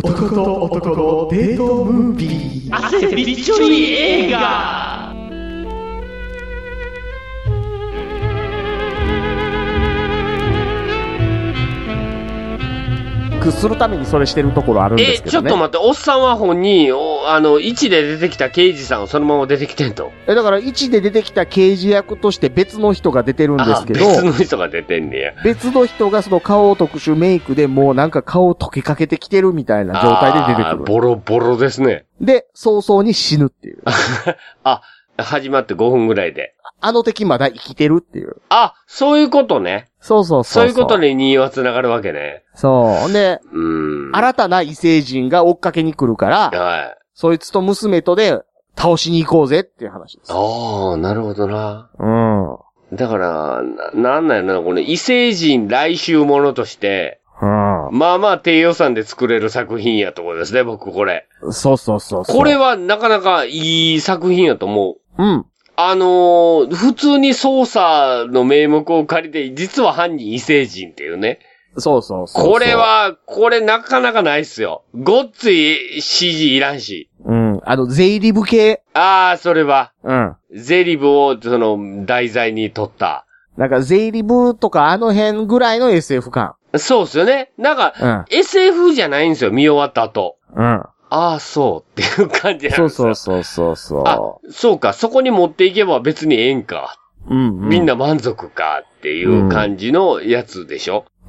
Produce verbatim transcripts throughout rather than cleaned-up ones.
男と男のデートムービー。 汗びっちょり映画。 するためにそれしてるところあるんですけどね。 え、ちょっと待って、おっさんは本に、おあの、いちで出てきた刑事さんをそのまま出てきてんと。 え、だからいちで出てきた刑事役として別の人が出てるんですけど。 別の人が出てんねや。 別の人がその顔特殊メイクでもうなんか顔溶けかけてきてるみたいな状態で出てくる。 ボロボロですね。 で、早々に死ぬっていう。 あ、始まってごふんぐらいで。 あの敵まだ生きてるっていう。 あ、そういうことね。 そうそうそうそう。 そういうことにには繋がるわけね。 そう。で、 うん。 新たな異星人が追っかけに来るから、 はい。 そいつと娘とで倒しに行こうぜっていう話です。 ああ、なるほどな。 うん。 だから、な、なんなんやろな、この異星人来襲ものとして、 うん、 まあまあ低予算で作れる作品やと思うんですね、僕これ。 そうそうそうそう。 これはなかなかいい作品やと思う。うん。 あのー、普通に捜査の名目を借りて、実は犯人異星人っていうね。 そうそうそうそう。 これは、これなかなかないっすよ。ごっつい シージー いらんし。 うん。あの、ゼイリブ系。 ああ、それは。 うん。 ゼリブを、その、題材に取った。 なんか、ゼイリブとかあの辺ぐらいの エスエフ 感。 そうっすよね。なんか、うん、エスエフ じゃないんですよ、見終わった後。 うん。 ああ、そうっていう感じなんですよ。 そうそうそうそう。 あ、そうか、そこに持っていけば別にええんか。 うん、うん。 みんな満足かっていう感じのやつでしょ。 うん、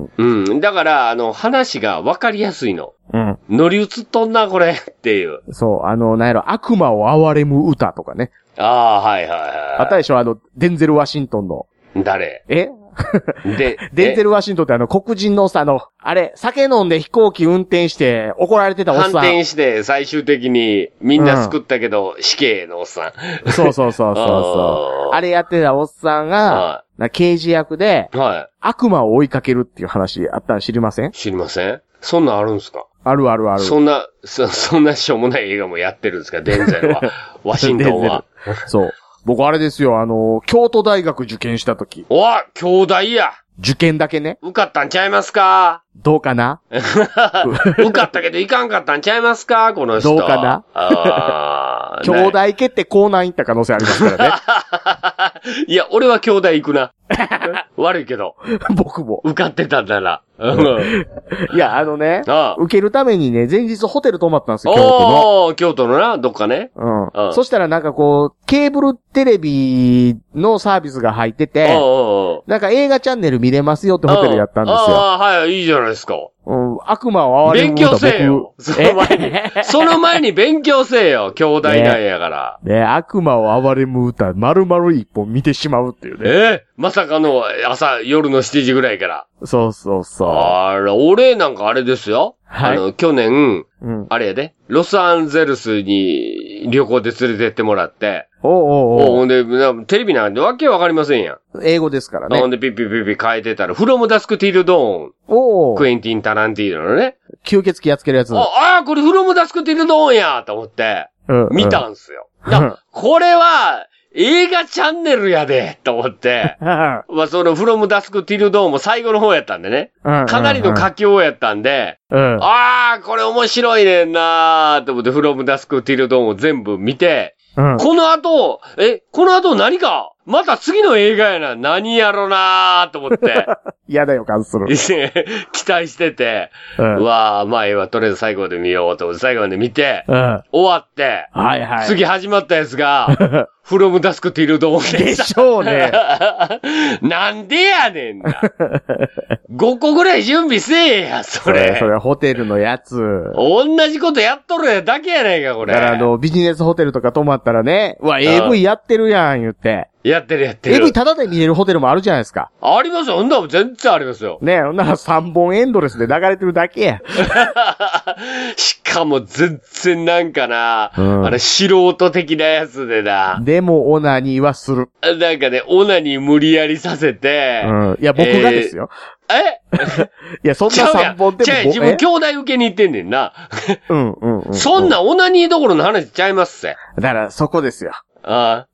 うん。 うん。だから、あの、話が分かりやすいの。 うん。 乗り移っとんな、これっていう。 そう、あの、なんやろ、悪魔を憐れむ歌とかね。 ああ、はいはいはい。 あったでしょ、あの、デンゼル・ワシントンの。 誰？ えで、 デンゼル・ワシントンってあの黒人のさ、あの、あれ、酒飲んで飛行機運転して怒られてたおっさん。 反転して最終的にみんな救ったけど、うん、死刑のおっさん。そうそうそうそうそう。あれやってたおっさんが、な刑事役で、はい、悪魔を追いかけるっていう話あったの知りません？ 知りません？そんなんあるんすか？ あるあるある。 そんな、そ、そんなしょうもない映画もやってるんですか？デンゼルは。ワシントンは。 そう。僕あれですよ、あの、京都大学受験したとき。 おわ、兄弟や。 受験だけね。 受かったんちゃいますか？ どうかな受かったけどいかんかったんちゃいますかこの人。 どうかなあ兄弟決って高難行った可能性ありますからね。いや、俺は兄弟行くな。悪いけど。 僕も。 受かってたんなら。 いや、あのね、ああ受けるためにね、前日ホテル泊まったんですよ、 京都の。おー、京都のな、どっかね。 うん。うん、そしたらなんかこう、ケーブルテレビのサービスが入ってて、おーなんか映画チャンネル見れますよってホテルやったんですよ。 ああ、はい、いいじゃないですか。 うん、悪魔を憐れむ勉強せえよ。その前に。その前に勉強せえよ。兄弟なんやから。 ね, ね悪魔を憐れむ歌、丸々一本見てしまうっていうね。 えー、まさかの朝、夜のしちじぐらいから。 そうそうそう。 あら、俺なんかあれですよ。はい。あの、去年、うん、あれやで、ロサンゼルスに旅行で連れてってもらって、 おうおうおう。 ほんで、テレビなんでわけわかりませんやん。 英語ですからね。 ほんで、ピッピッピッピ変えてたら、フロムダスクティルドーン。おクエンティン・タランティーノのね。 吸血鬼やっつけるやつ。 ああ、これフロムダスクティルドーンやと思って、うん、見たんすよ。うん、これは、映画チャンネルやで、と思って。まあ、その、フロムダスクティルドーンも最後の方やったんでね。かなりの佳境やったんで、うん、ああ、これ面白いねんなーと思って、フロムダスクティルドーンを全部見て、うん、この後、え、この後何かまた次の映画やな。何やろなーと思って。 嫌だよ、感する。 期待してて、うん、うわー、まあええわ、とりあえず最後まで見ようと思って、最後まで見て、うん、終わって、 はいはい、 次始まったやつが、フロムダスクティルドーンでしょうね。 なんでやねんな。ごこぐらい準備せえや、それ。 それ、それホテルのやつ。 同じことやっとるだけやないか、これ。 だからあの、ビジネスホテルとか泊まったらね、うわ、エーブイ やってるやん、言って。 やってるやってる。 エーブイ タダで見れるホテルもあるじゃないですか。 ありますよ。ほんなら全然ありますよ。 ねえ、ほんならさんぼんエンドレスで流れてるだけや。 しかも全然なんかな、うん、あれ素人的なやつでな。 でもオナニーはする。 なんかね、オナニー無理やりさせて。 うん。いや、僕がですよ。 えー、 えいや、そんなさんぼんでも。 違う、自分兄弟受けに行ってんねんな。 うんうんうん、うん。 そんなオナニーどころの話ちゃいますせ。 だから、そこですよ。 ああ。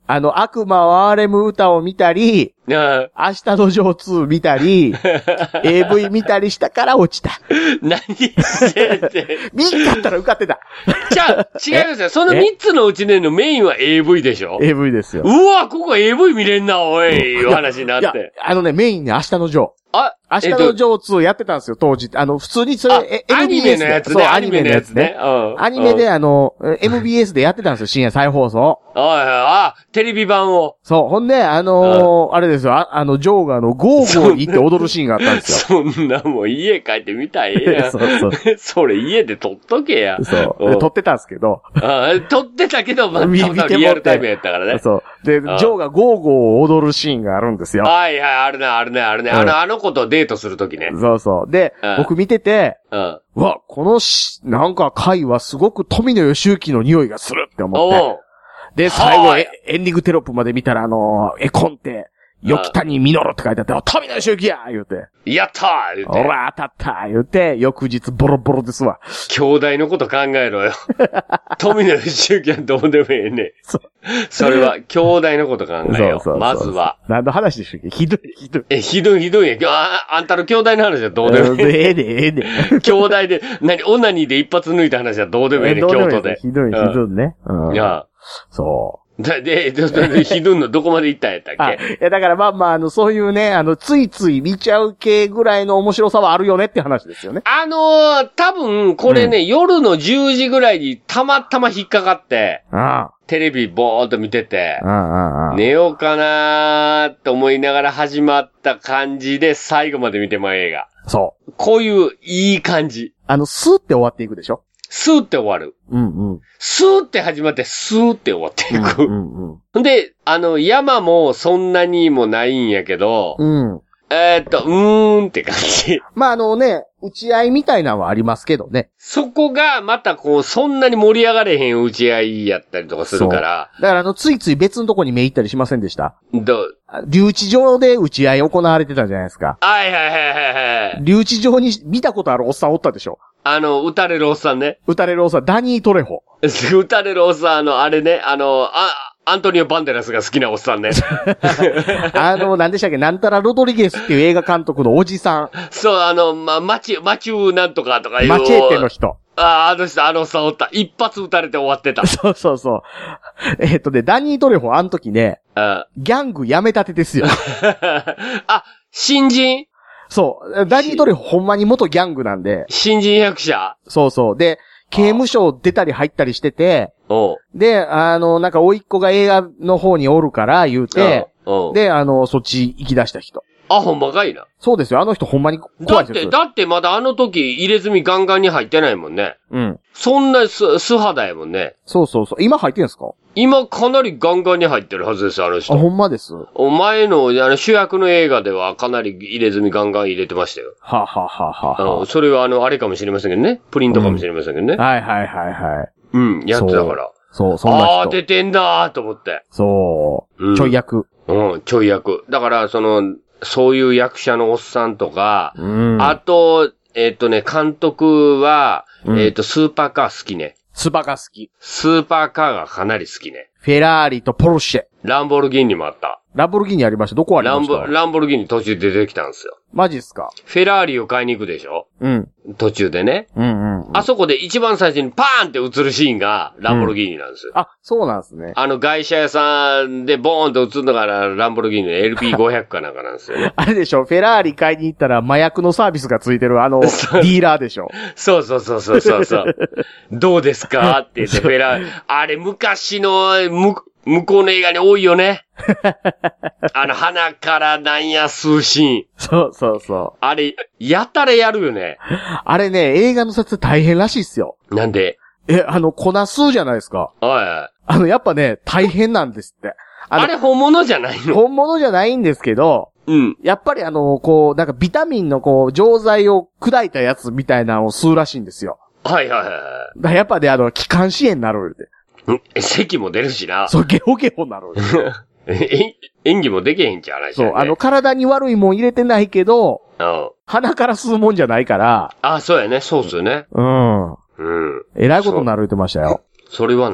あの、悪魔は哀れむ歌を見たり、 うん。 明日のジョーツー見たり、エーブイ 見たりしたから落ちた。 何してんって。 見んかったら受かってた。 じゃあ、違いますよ。そのみっつのうちでのメインは エーブイ でしょ？ エーブイ ですよ。 うわ、ここ エーブイ 見れんな、おい、いう話になっいやて。 あのね、メインね、明日のジョー。 あ、 明日のジョーツーやってたんですよ、当時。あの、普通にそれ、えアニメのやつね。 そう、アニメのやつね。アニメで、あの、エムビーエス でやってたんですよ、深夜再放送。 はいはい、あ、テレビ版を。 そう、ほんで、あのー、あれですよ、あ、あの、ジョーがあの、ゴーゴーに行って踊るシーンがあったんですよ。そんなもう家帰って見たらええやん。 そうそう。 それ家で撮っとけや。 そう。で撮ってたんですけど。 あ撮ってたけど、まあ、リアルタイムやったからね。 そう。で、ジョーがゴーゴーを踊るシーンがあるんですよ。 はいはい、あるね、あるね、あるね。あの、あの子とデートするときね。 そうそう。で、僕見てて、 うん。 うわ、このし、なんか回はすごく富野義行の匂いがするって思って。で、最後、エンディングテロップまで見たら、あの、絵コンテ、よきたにみのろって書いてあって、富野義行や言うて。 やったー言うて。 ほら、当たった言うて、翌日ボロボロですわ。 兄弟のこと考えろよ。富野義行はどうでもええね。そ, それは、兄弟のこと考えよう。そうそうそうそうまずは。 何の話でしたっけ？ひどい、ひどい。 え、ひどいひどいや。あ、あんたの兄弟の話はどうでもええ。 ええで、ええで。 兄弟で、何、オナニーで一発抜いた話はどうでもええね、京都で。 ひどい、ひどいね。うん。 いや。 そう。 で、で、で、ひどいのどこまで行ったんやったっけ？ あ、いや、だからまあまあ、あの、そういうね、あの、ついつい見ちゃう系ぐらいの面白さはあるよねって話ですよね。 あのー、多分、これね、うん、夜のじゅうじぐらいにたまたま引っかかって、 ああテレビぼーっと見てて、 ああああ寝ようかなーって思いながら始まった感じで最後まで見てまう映画。 そう。 こういういい感じ。 あの、スーって終わっていくでしょ？ スーって終わる。 うんうん。 スーって始まって、スーって終わっていく。 うんうんうん。 で、あの、山もそんなにもないんやけど、 うん。 えー、っと、うーんって感じ。 まあ、あのね、打ち合いみたいなのはありますけどね。 そこが、またこう、そんなに盛り上がれへん打ち合いやったりとかするから。 だから、あの、ついつい別のとこに目行ったりしませんでした？ どう留置場で打ち合い行われてたじゃないですか。 はいはいはいはいはい。 留置場に見たことあるおっさんおったでしょ？ あの、撃たれるおっさんね。 撃たれるおっさん、ダニー・トレホ。 撃たれるおっさん、あの、あれね、あの、あ、アントニオ・バンデラスが好きなおっさんね。 あの、何でしたっけ、なんたらロドリゲスっていう映画監督のおじさん。 そう、あの、ま、マチ、マチューなんとかとかいう。 マチェーテの人。 ああ、あの人、あのおっさんおった。一発撃たれて終わってた。 そうそうそう。えっとね、ダニー・トレホ、あの時ね、 あギャングやめたてですよ。 あ、新人そう。ダニー・トレホほんまに元ギャングなんで。 新人役者そうそう。で、刑務所出たり入ったりしてて、 おうで、あの、なんか、甥っ子が映画の方におるから言うて、 おうで、あの、そっち行き出した人。 あ、ほんまかいな。 そうですよ。あの人ほんまに怖いですよ。 だって、だってまだあの時入れ墨ガンガンに入ってないもんね。 うん。 そんな素、素肌やもんね。 そうそうそう。今入ってんすか？ 今かなりガンガンに入ってるはずですよ、あの人。 あ、ほんまです。 お前の、あの、主役の映画ではかなり入れ墨ガンガン入れてましたよ。 はあ、はあははあ、 うん。それはあの、あれかもしれませんけどね。プリントかもしれませんけどね。 うん、はいはいはいはい。 うん、やってたから。 そう、そんな人。 ああ、出てんだーと思って。 そう、 うん。 ちょい役。 うん、ちょい役。だから、その、そういう役者のおっさんとか、 うん、 あと、えっとね、監督は、うん、えっと、スーパーカー好きね。 スパが好き。 スーパーカーがかなり好きね。 フェラーリとポルシェ。 ランボルギーニもあった。 ランボルギーニありました。どこありましたランボ、ランボルギーニ途中で出てきたんですよ。 マジっすか？ フェラーリを買いに行くでしょ？ うん。 途中でね。 うんうん、うん。 あそこで一番最初にパーンって映るシーンがランボルギーニなんですよ。 うん、あ、そうなんですね。 あの外車屋さんでボーンと映るのがランボルギーニの エルピーごひゃく かなんかなんですよね。 あれでしょ？フェラーリ買いに行ったら麻薬のサービスがついてるあのディーラーでしょ？ そうそうそうそうそうそう。どうですかって言ってフェラーリ、あれ昔のむ、向こうの映画に多いよね。あの、鼻からなんや吸うシーン。 そうそうそう。 あれ、やたらやるよね。 あれね、映画の撮影大変らしいっすよ。 なんで？ え、あの、粉吸うじゃないですか。 はい。 あの、やっぱね、大変なんですって。 あ, あれ本物じゃないの？ 本物じゃないんですけど、 うん。 やっぱりあの、こう、なんかビタミンのこう、錠剤を砕いたやつみたいなのを吸うらしいんですよ。 はいはいはい。 だからやっぱね、あの、気管支炎になるって。 咳も出るしな。 そう、ゲホゲホなる。 演技もできへんじゃないですか、ね。 そう、あの、体に悪いもん入れてないけど、 うん。 鼻から吸うもんじゃないから。 あ、そうやね。そうっすよね。 うん。 うん。 えらいことになる言ってましたよ。 それはなるわ。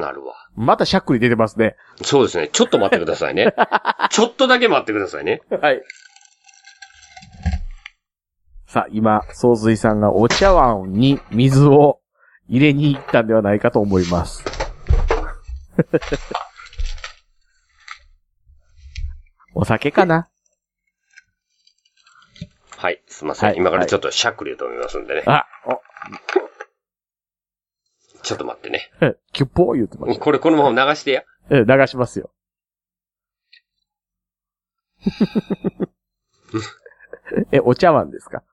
またしゃっくり出てますね。 そうですね。ちょっと待ってくださいね。ちょっとだけ待ってくださいね。 はい。さあ、今、総水さんがお茶碗に水を入れに行ったんではないかと思います。お酒かな？ はい、すいません。はい、今からちょっとしゃっくりを止めますんでね。 あ、お。 ちょっと待ってね。 キュッポー言ってました。 これこのまま流してや。 え、流しますよ。え、お茶碗ですか？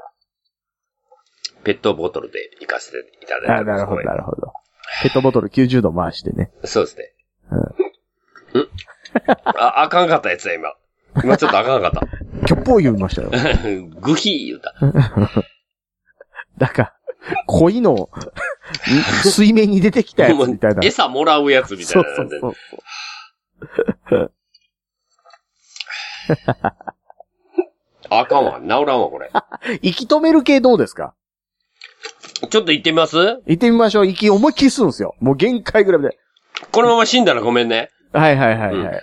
ペットボトルで行かせていただいてます。 あ、なるほど、なるほど。ペットボトルきゅうじゅうど回してね。 そうですね。うん。んあ、あかんかったやつだ、今。今ちょっとあかんかった。 キョッポー言いましたよ。 グヒー言うた。 だから、恋の、水面に出てきたやつみたいな。 餌もらうやつみたいな。そうそうそうそう。あかんわ。治らんわ、これ。 息止める系どうですか？ ちょっと行ってみます？ 行ってみましょう。息思いっきり吸うんですよ。もう限界ぐらいで。 このまま死んだらごめんね。 はいはいはいはい。うん。うん、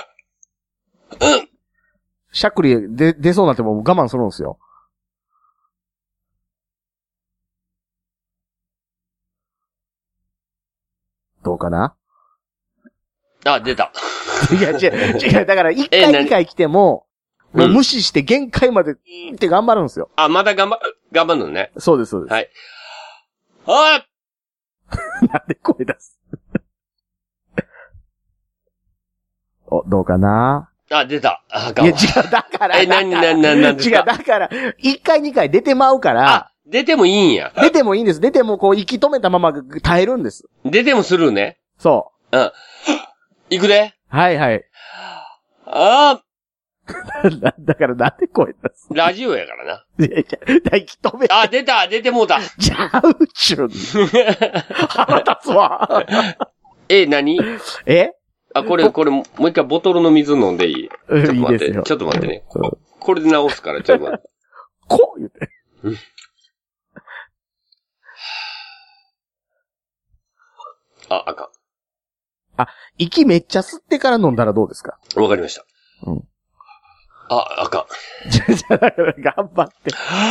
しゃっくりで出そうになっても我慢するんですよ。どうかな？ あ、出た。 いや、違う、違う。だから一回二回来ても、もう無視して限界まで、うんって頑張るんですよ。 あ、まだ頑張、頑張るのね。 そうです、そうです。 はい。あなんで声出すお、どうかな？ あ、出た。あ、 いや、違う、だから。 え、なになになになに違う、だから、一回二回出てまうから。 あ、出てもいいんや。 出てもいいんです。出てもこう、息止めたまま耐えるんです。 出てもするね。 そう。 うん。行くで。 はいはい。 ああ。 だからなんで声出す？ ラジオやからな。 いやいや、息止めて。 あ、出た、出てもうた。 じゃあ、宇宙。腹立つわ。 え、何？ え？ あ、これ、これ、もう一回ボトルの水飲んでいい？ちょっと待って。 いいですよ。 ちょっと待ってね。これで直すから、ちょっと待って。 こう言って。 あ、あかん。 あ、息めっちゃ吸ってから飲んだらどうですか？ わかりました。 うん。 あ、あかん。 じゃ、じゃ、だから頑張って。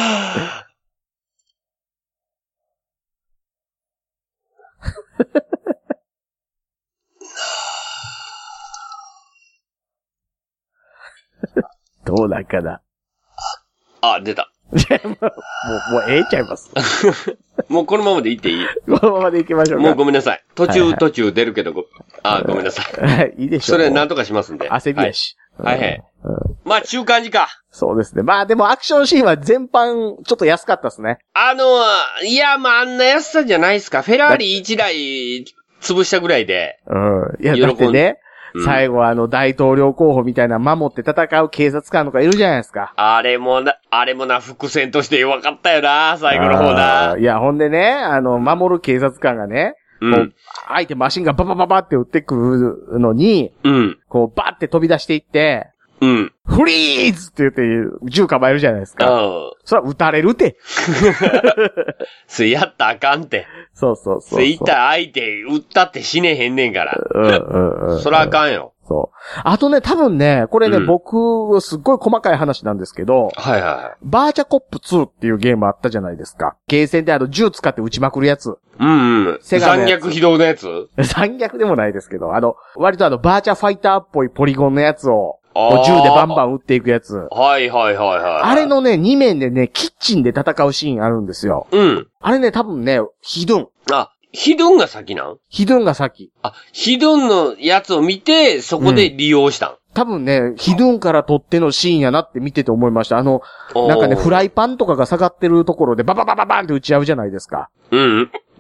どうなんかな。 あ、出た。 もう、もう、もうええちゃいます。 もうこのままでいっていい？ このままで行きましょうか。 もうごめんなさい。途中、はいはい、途中出るけどご、あ、ごめんなさい。 はい、いいでしょう。 それなんとかしますんで。 焦りやし。 はい、はい、はい。うん、まあ、中間時か。 そうですね。まあでもアクションシーンは全般、ちょっと安かったですね。 あの、いや、まあ、あんな安さじゃないですか。フェラーリいちだい潰したぐらいで。 うん。いや、だってね、うん、最後あの大統領候補みたいな守って戦う警察官とかいるじゃないですか。 あれもな、あれもな、伏線として弱かったよな、最後の方な。 いや、ほんでね、あの、守る警察官がね、うん、こう相手マシンがババババって撃ってくるのに、 うん。 こうバって飛び出していって、 うん。 フリーズって言って銃構えるじゃないですか。うん。それは撃たれるて。 それやったらあかんて。 そうそうそうそう。 それ言ったら相手撃ったって死ねへんねんから。うんうんうん。それはあかんよ。 そう。あとね、多分ね、これね、うん、僕、すっごい細かい話なんですけど、 はいはい。 バーチャコップツーっていうゲームあったじゃないですか。ゲーセンであの銃使って撃ちまくるやつ。 うんうん。残虐非道のやつ？ 残虐でもないですけど、あの、割とあの、バーチャファイターっぽいポリゴンのやつを、銃でバンバン撃っていくやつ。 はいはいはいはい。 あれのね、に面でね、キッチンで戦うシーンあるんですよ。 うん。 あれね、多分ね、ヒドゥン。 あ、ヒドゥンが先なん？ ヒドゥンが先。 あ、ヒドゥンのやつを見て、そこで利用したん？うん、 多分ね、ヒドゥンから撮ってのシーンやなって見てて思いました。あの、なんかね、フライパンとかが下がってるところでバババババンって撃ち合うじゃないですか。 うん。うん。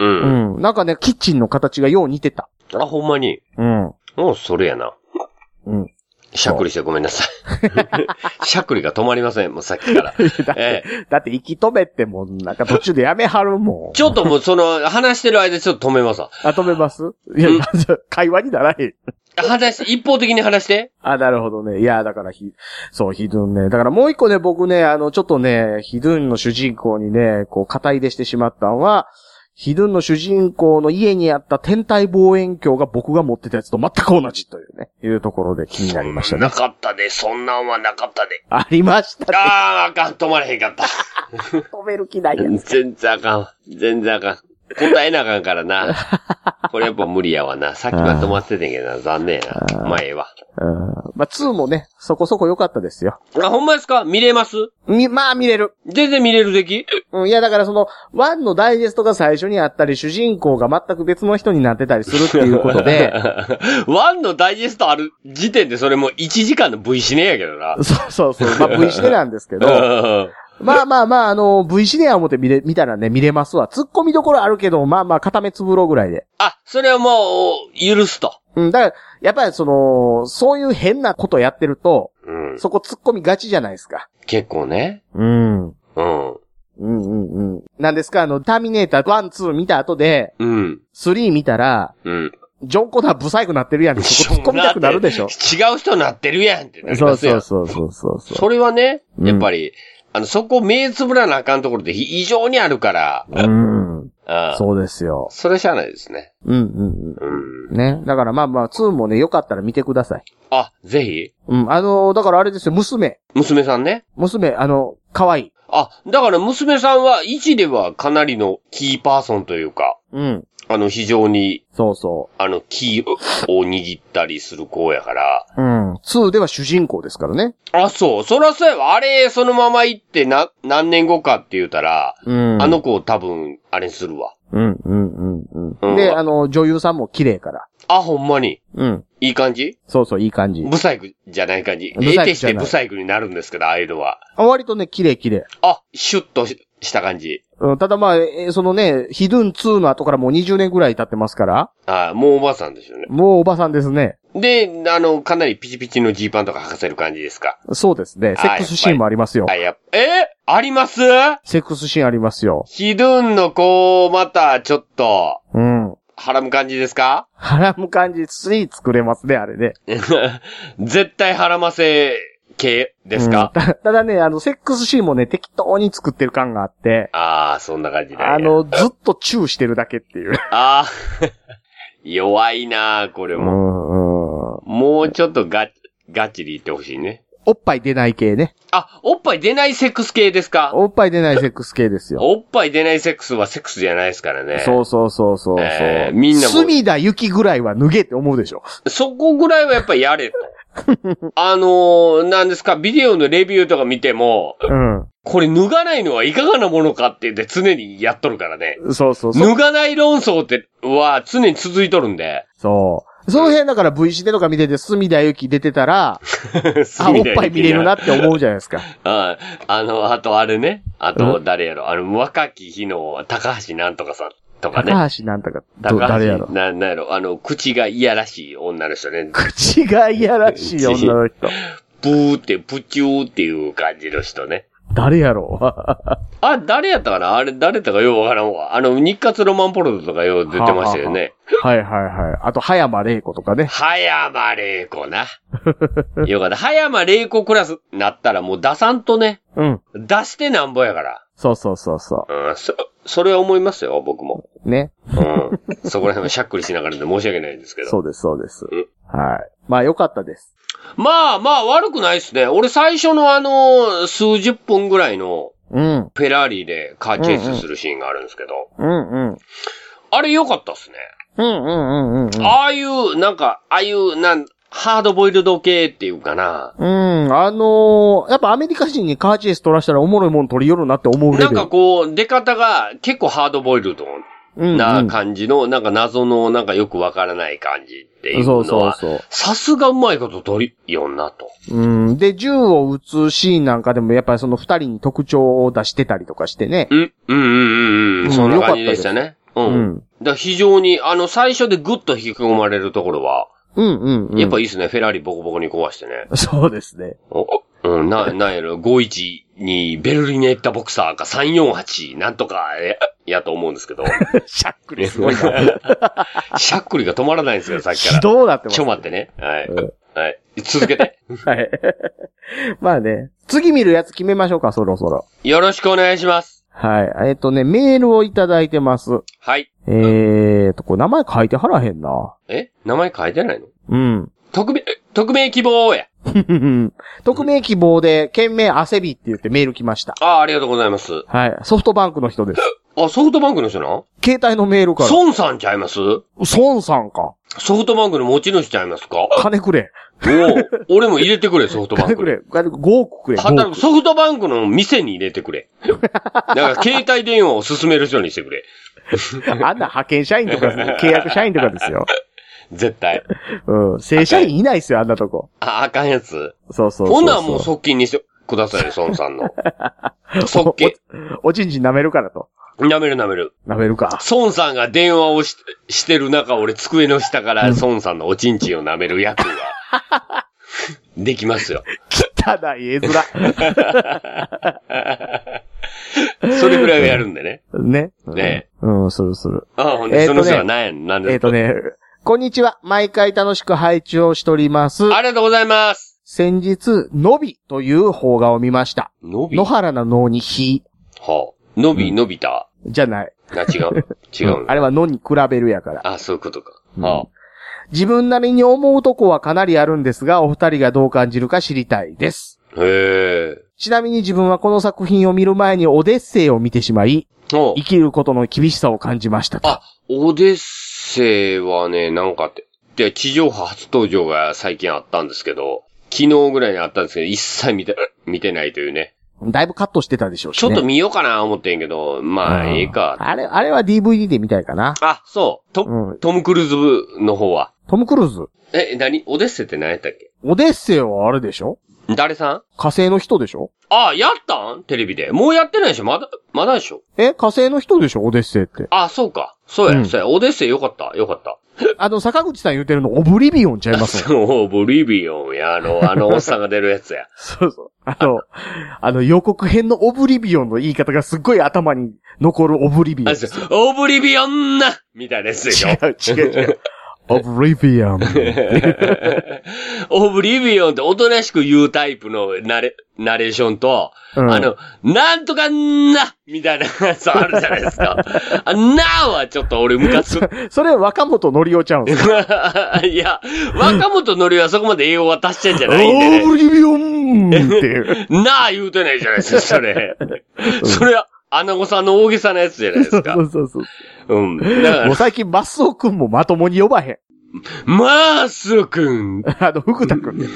うん。なんかね、キッチンの形がよう似てた。 あ、ほんまに？ うん。 もうそれやな。 うん。 しゃっくりしてごめんなさい。しゃっくりが止まりません、もうさっきから。 だって、ええ、だって息止めてもなんか途中でやめはるもん。 ちょっともうその、話してる間ちょっと止めますわ。 あ、止めます？いや、会話にならへん。 話して、一方的に話して。 あ、なるほどね。いや、だからひ、そう、ヒドゥンね。だからもう一個ね、僕ね、あの、ちょっとね、ヒドゥンの主人公にね、こう、肩入れしてしまったのは、 ヒドゥンの主人公の家にあった天体望遠鏡が僕が持ってたやつと全く同じというね、いうところで気になりましたね。 なかったで、そんなんはなかったで。 ありましたね。 ああ、あかん、止まれへんかった。 止める気ないやつ。 全然あかん。全然あかん。答えなあかんからな。これやっぱ無理やわな。さっきは止まっててんけどな。残念やな。まあええわ。 うん。まあ、ツーもね、そこそこ良かったですよ。 あ、ほんまですか？見れます？ み、まあ見れる。 全然見れるでき？ うん、いやだからその、ワンのダイジェストが最初にあったり、主人公が全く別の人になってたりするっていうことで。 ワンのダイジェストある時点でそれもういちじかんの V シネやけどな。 そうそうそう。まあ V シネなんですけど。まあまあまあ、あの、V シネア思って見れ、見たらね、見れますわ。突っ込みどころあるけど、まあまあ、片目つぶろうぐらいで。 あ、それはもう、許すと。 うん、だから、やっぱりその、そういう変なことやってると、うん、そこ突っ込みがちじゃないですか。 結構ね。 うん。 うん。 うんうんうん。なんですか、あの、ターミネーターワン、ツー見た後で、うん。スリー見たら、うん。ジョン・コナーブサイクなってるやんって、そこ突っ込みたくなるでしょ。 違う人なってるやんってなりますよ。 そうそうそうそう。 それはね、やっぱり、うん、あの、そこ目つぶらなあかんところで異常にあるから。 うん。ああそうですよ。 それしゃあないですね。 うんうんうん。うん、ね。だからまあまあ、ツーもね、よかったら見てください。 あ、ぜひ。 うん。あのー、だからあれですよ、娘。 娘さんね。 娘、あの、可愛い。 あ、だから娘さんはいちではかなりのキーパーソンというか。うん。あの、非常に。そうそう。あの、キーを握ったりする子やから。 うん。ツーでは主人公ですからね。 あ、そう。そらそうやわ。あれ、そのまま行ってな、何年後かって言うたら、うん。あの子を多分、あれにするわ。 うん、うん、うん、うん。で、あの、女優さんも綺麗から。 あ、ほんまに。うん。いい感じ？ そうそう、いい感じ。 ブサイクじゃない感じ。得てしてブサイクになるんですけど、ああいうのは。 あ、割とね、綺麗綺麗。 あ、シュッとした感じ。 うん、ただまあ、えー、そのね、ヒドゥンツーの後からもうにじゅうねんぐらい経ってますから。 ああ、もうおばさんですよね。 もうおばさんですね。 で、あの、かなりピチピチのジーパンとか履かせる感じですか？ そうですね。セックスシーンもありますよ。 あ、やっぱ、えー、あります？ セックスシーンありますよ。 ヒドゥンの子、また、ちょっと。うん。はらむ感じですか？ はらむ感じ、スリー作れますね、あれね。 絶対はらませ系ですか？ うん、た, ただね、あの、セックスシーンもね、適当に作ってる感があって。 ああ、そんな感じだね。あの、ずっとチューしてるだけっていう。 ああ、弱いなこれも。うんうん、もうちょっとガ、ガチで言ってほしいね。 おっぱい出ない系ね。 あ、おっぱい出ないセックス系ですか？ おっぱい出ないセックス系ですよ。 おっぱい出ないセックスはセックスじゃないですからね。 そうそうそうそうそう、えー。みんなも。 隅田ゆきぐらいは脱げって思うでしょ。 そこぐらいはやっぱりやれと。あのー、なんですか、ビデオのレビューとか見ても、うん。これ脱がないのはいかがなものかって言って常にやっとるからね。 そうそうそう。 脱がない論争っては常に続いとるんで。 そう。その辺だから V シネとか見てて、隅田ゆき出てたら、あ、おっぱい見れるなって思うじゃないですか。 ああの、あとあれね。あと、誰やろ。あの、若き日の高橋なんとかさんとかね。 高橋なんとか、 高橋誰やろ。 な、なんやろ。あの、口がいやらしい女の人ね。 口がいやらしい女の人。 ブーって、プチューっていう感じの人ね。 誰やろあ、誰やったかなあれ、誰やったかようわからんわ。あの、日活ロマンポルトとかよう出てましたよね。 ははははいはいはい。あと、葉山玲子とかね。 葉山玲子な。よかった。葉山玲子クラスになったらもう出さんとね。うん。出してなんぼやから。 そうそうそうそう。 うん、そ、それは思いますよ、僕も。 ね。 うん。そこら辺はしゃっくりしながらで申し訳ないんですけど。 そうです、そうです。うん。はい。まあ、よかったです。 まあまあ悪くないっすね。俺最初のあの、数十分ぐらいの、うん。フェラーリでカーチェイスするシーンがあるんですけど。うんうん。あれ良かったっすね。うんうんうんうん。ああいう、なんか、ああいう、なん、ハードボイルド系っていうかな。 うん、あのー、やっぱアメリカ人にカーチェイス取らしたらおもろいもん取り寄るなって思うレベル。 なんかこう、出方が結構ハードボイルドな感じの、うんうん、なんか謎の、なんかよくわからない感じっていうのは。そうそうそう。さすがうまいこと取りよんなと。 うん。で、銃を撃つシーンなんかでもやっぱりその二人に特徴を出してたりとかしてね。 うん、うんうんうんうん。そんな感じでしたね。うん。うん、だから非常に、あの、最初でグッと引き込まれるところは、うんうんうん。やっぱいいですね。フェラーリボコボコに壊してね。 そうですね。 お、うん、な、なんやろ、ごじゅういちにベルリネッタボクサーかさんよんはちなんとかや、やと思うんですけど。 しゃっくりすごいな。 しゃっくりが止まらないんですよ、さっきから。 どうなってますちょ待ってね。はい。うん、はい。続けて。はい。 まあね。次見るやつ決めましょうか、そろそろ。 よろしくお願いします。 はい。えっとね、メールをいただいてます。 はい。 えーと、これ名前書いてはらへんな。 え名前書いてないの？ うん。 匿名、匿名希望や。 匿名希望で、件名汗びって言ってメール来ました。 ああ、ありがとうございます。 はい。ソフトバンクの人です。 あ、ソフトバンクの人な？ 携帯のメールから。 孫さんちゃいます？ 孫さんか。 ソフトバンクの持ち主ちゃいますか？ 金くれ。 おお、俺も入れてくれ、ソフトバンク。 金くれ。ごおくくれ。 働く、ソフトバンクの店に入れてくれ。だから携帯電話を進める人にしてくれ。 あんな派遣社員とか、契約社員とかですよ。 絶対。 うん。正社員いないっすよ、あんなとこ。 あ、あかんやつ。 そうそうそうそう。 ほんならもう側近にしてくださいよ、孫さんの。側近。 おちんちん舐めるからと。 舐める舐める。 舐めるか。 孫さんが電話をし、してる中、俺机の下から孫さんのおちんちんを舐める役が、できますよ。 汚い絵面。 それぐらいはやるんでね。 ね。 ねうん、するする。 ああ、ほんで、その人は何やん、なんでえっとね、こんにちは。毎回楽しく拝聴しております。 ありがとうございます。 先日、のびという邦画を見ました。 のび野原の能にひ。 はあ。のび、のびたじゃない。 あ、違う。違う、 うん。あれはのに比べるやから。 あ、そういうことか。はあ。 自分なりに思うとこはかなりあるんですが、お二人がどう感じるか知りたいです。 へえ。 ちなみに自分はこの作品を見る前にオデッセイを見てしまい、生きることの厳しさを感じましたと。 あ、オデッセイはね、なんかって、で、地上波初登場が最近あったんですけど、昨日ぐらいにあったんですけど、一切見て、見てないというね。 だいぶカットしてたでしょうし、 ね。ちょっと見ようかな思ってんけど、まあ、ええか。 あれ、あれは ディーブイディー で見たいかな。 あ、そう。ト、うん、トム・クルーズの方は。 トム・クルーズえ、何オデッセイって何やったっけ？ オデッセイはあれでしょ？ 誰さん？ 火星の人でしょ？ あ、やったん？テレビで。もうやってないでしょ？まだ、まだでしょ？ え、火星の人でしょ？オデッセイって。 あ、そうか。そうや、うん、そうや。オデッセイよかった。よかった。 あの、坂口さん言うてるのオブリビオンちゃいますの？そう、オブリビオンや。あの、あのおっさんが出るやつや。 そうそう。あの、あの予告編のオブリビオンの言い方がすっごい頭に残るオブリビオンです。 オブリビオンなみたいなやつでしょ？ 違う違う違う。オブリビオン。 オブリビオンっておとなしく言うタイプのナレ、ナレーションと、うん、あの、なんとかなみたいなやつあるじゃないですか。あ、なはちょっと俺ムカつく。 それ若本のりおちゃうんですか？ いや、若本のりおはそこまで英語渡してんじゃないんでね。 オブリビオンっていう。 なあ言うてないじゃないですか、それ。それは、アナゴさんの大げさなやつじゃないですか。 そうそうそう。 うん。だからもう最近マスオくんもまともに呼ばへん。 マースオくん。 あの、福田くん。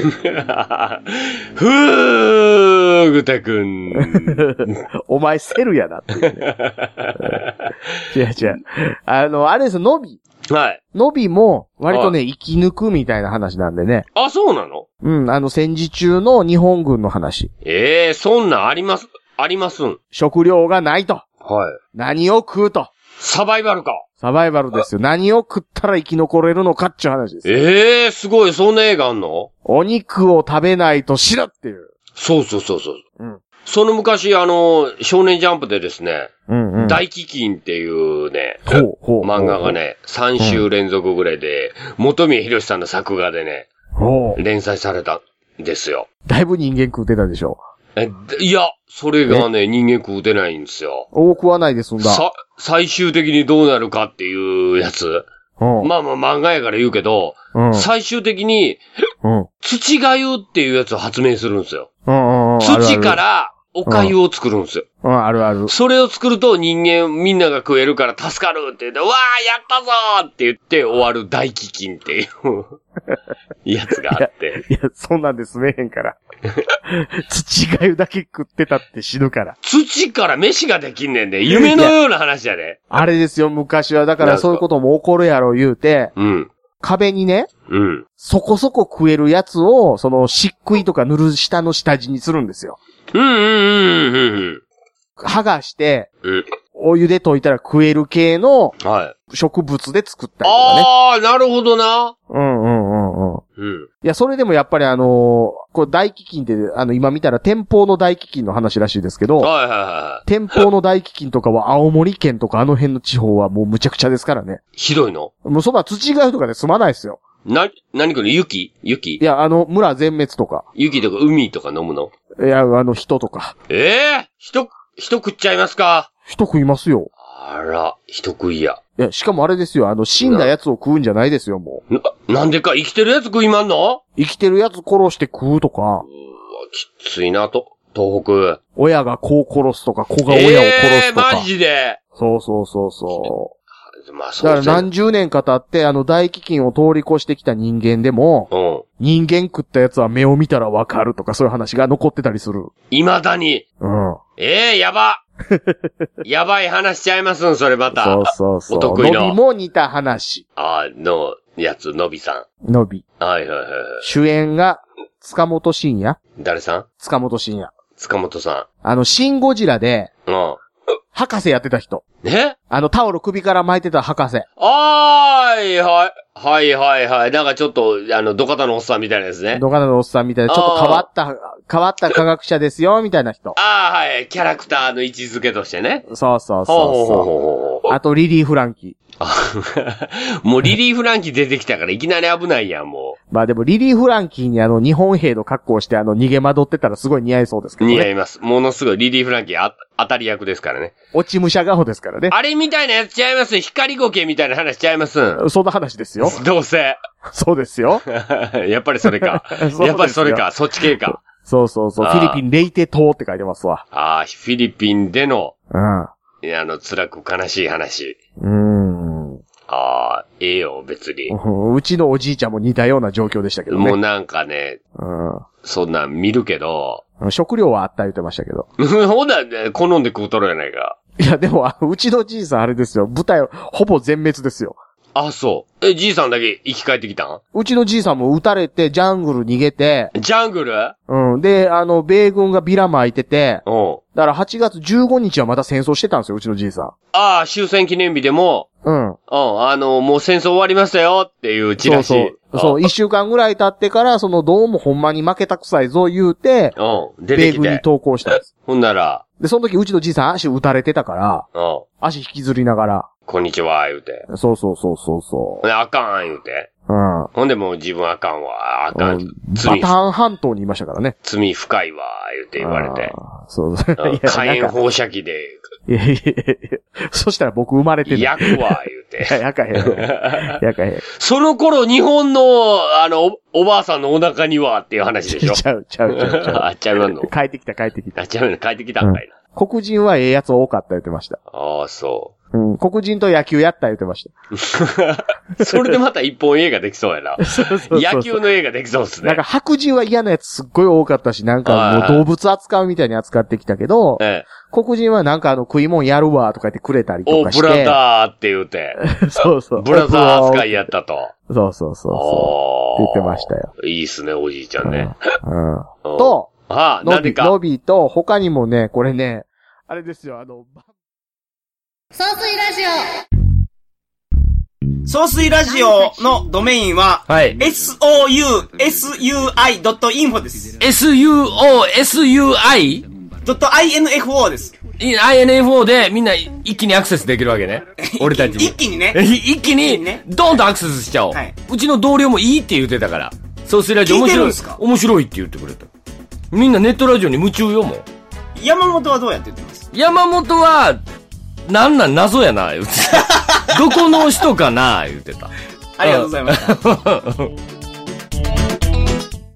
ふぐたくん。 お前セルやなっていう、ね。違う違う。あの、あれです、のび。 はい。 のびも、割とね、生き抜くみたいな話なんでね。 あ、そうなの？ うん、あの、戦時中の日本軍の話。 ええー、そんなんあります、ありますん。 食料がないと。 はい。 何を食うと。 サバイバルか。 サバイバルですよ。何を食ったら生き残れるのかっていう話です。 ええー、すごい。そんな映画あんの？ お肉を食べないと死ぬっていう。 そうそうそうそう。 うん。 その昔、あの、少年ジャンプでですね、 うんうん、 大飢饉っていうね、 ほうほう漫画がね、さん週連続ぐらいで、うん、本宮博さんの作画でね、連載されたんですよ。 だいぶ人間食うてたでしょ。 え、いや、それがね、人間食うてないんですよ。 多くはないですんだ。 さ、最終的にどうなるかっていうやつ。 うん、 まあまあ漫画やから言うけど、うん、最終的に、うん、土がゆっていうやつを発明するんですよ。 うんうんうん、 土からお粥を作るんですよ。 うん、うん、あるある。 それを作ると人間みんなが食えるから助かるって言って、わーやったぞーって言って終わる大飢饉っていうやつがあって。 いや、いやそんなんで済めへんから。土がゆだけ食ってたって死ぬから。 土から飯ができんねんで、夢のような話やで。 あれですよ、昔は。だからそういうことも起こるやろ言うて、 うん。 壁にね、 うん。 そこそこ食えるやつを、その、漆喰とか塗る下の下地にするんですよ。 うんうんうんうんうん。 剥がして、 うん。 お湯で溶いたら食える系の、 はい。 植物で作ったりとかね。 ああ、なるほどな。 うんうんうんうん。 うん。 いや、それでもやっぱりあのー、これ大飢饉って、あの、今見たら天保の大飢饉の話らしいですけど、 はいはいはい。 天保の大飢饉とかは青森県とかあの辺の地方はもうむちゃくちゃですからね。 ひどいの？ もうそば土がゆとかで済まないですよ。 な、なにこれ雪？雪？ いや、あの、村全滅とか。 雪とか海とか飲むの？ いや、あの、人とか。 ええー、人、 人食っちゃいますか？ 人食いますよ。 あら、人食いや。 いや、しかもあれですよ、あの、死んだやつを食うんじゃないですよ、もう。な、なんでか生きてるやつ食いまんの？ 生きてるやつ殺して食うとか。うわ、 きついな、と、東北。 親が子を殺すとか、子が親を殺すとか。 えー、マジで。 そうそうそうそう。 まあ、そうだから何十年か経って、あの大飢饉を通り越してきた人間でも、うん、人間食ったやつは目を見たらわかるとかそういう話が残ってたりする。 未だに。 うん。 ええー、やば。やばい話しちゃいますん、それまた。 そうそうそう。お得意の。のびも似た話。 ああ、のやつ、のびさん。のび。 はいはいはい。 主演が、塚本慎也。 誰さん？ 塚本慎也。 塚本さん。あの、シンゴジラで、 うん。 博士やってた人。 え？ あの、タオル首から巻いてた博士。 あーい、はい。はいはいはい。なんかちょっと、あの、ドカタのおっさんみたいなですね。 ドカタのおっさんみたいな、ちょっと変わった、変わった科学者ですよ、みたいな人。 ああ、はい。キャラクターの位置づけとしてね。 そうそうそうそう。ほうほうほうほう。あと、リリー・フランキー。もうリリー・フランキー出てきたからいきなり危ないやん、もう。まあでも、リリー・フランキーにあの、日本兵の格好をしてあの、逃げ惑ってたらすごい似合いそうですけどね。 似合います。ものすごい、リリー・フランキーあ当たり役ですからね。 落ち武者顔ですからね。 あれみたいなやつちゃいます。光ゴケみたいな話ちゃいます。 そんな話ですよ。 どうせ。 そうですよ。 やっぱりそれか。やっぱりそれか。そっち系か。 そうそうそう。フィリピンレイテ島って書いてますわ。 ああ、フィリピンでの、 うん。 いや、あの、辛く悲しい話。 うーん。 ああ、ええよ、別に、 うん。うちのおじいちゃんも似たような状況でしたけどね。 もうなんかね、うん。そんなん見るけど。 食料はあった言ってましたけど。 ほんならね、好んで食うとるやないか。 いや、でも、うちのじいさんあれですよ。部隊ほぼ全滅ですよ。 あ、そう。え、じいさんだけ生き返ってきたん？ うちのじいさんも撃たれて、ジャングル逃げて。 ジャングル？ うん。で、あの、米軍がビラ巻いてて。 うん。 だからはちがつじゅうごにちはまた戦争してたんですよ、うちのじいさん。 ああ、終戦記念日でも。 うん。うん。 あの、もう戦争終わりましたよっていうチラシ。 そうそう。そう、一週間ぐらい経ってから、その、どうもほんまに負けたくさいぞ言うて。 うん。出てきて。 米軍に投降したんです。 ほんなら。 で、その時うちのじいさん足撃たれてたから。うん。足引きずりながら。 こんにちは、言うて。 そうそうそうそうそう。 あかん、言うて。 うん。 ほんでもう自分あかんわ、あかん。 バターン半島にいましたからね。 罪深いわ、言うて言われて。 そうそう。 火炎放射器で。 いやいやいやそしたら僕生まれてる。 焼くわ、言うて。 焼かへん。焼かへん。 その頃日本の、あのお、おばあさんのお腹にはっていう話でしょ。 ちゃう、ちゃう、ちゃう、ちゃう。 あ、ちゃうの。 帰ってきた、帰ってきた。 あ、ちゃうの、帰ってきたんかいな。 うん、黒人はええやつ多かった言ってました。 ああ、そう。 うん、黒人と野球やった言ってました。 それでまた一本映画できそうやな。そうそうそう野球の映画できそうっすね。 なんか白人は嫌なやつすっごい多かったし、なんかもう動物扱うみたいに扱ってきたけど、ええ、黒人はなんかあの食い物やるわとか言ってくれたりとかして。 お、ブラザーって言うて。 そうそう。 ブラザー扱いやったと。 そうそうそうそう。言ってましたよ。 いいっすね、おじいちゃんね。 うん。うん、と、 ああ、なんでか。 ノビと他にもね、これね、あれですよ、あの、 総水ラジオ総水ラジオのドメインは、はい、エスオーユーエスユーアイドットインフォ です。 エスユーオーエスユーアイドットアイエヌエフオー です。 アイエヌエフオー でみんな一気にアクセスできるわけね。俺たちに。 一気にね。 一気に、ドーンとアクセスしちゃおう。はい、うちの同僚もいいって言ってたから。総水ラジオ面白い。面白いって言ってくれた。みんなネットラジオに夢中よ、もう。 山本はどうやって言ってます？ 山本は、なんなん謎やな、言ってた。どこの人かな、言ってた。 ありがとうございました。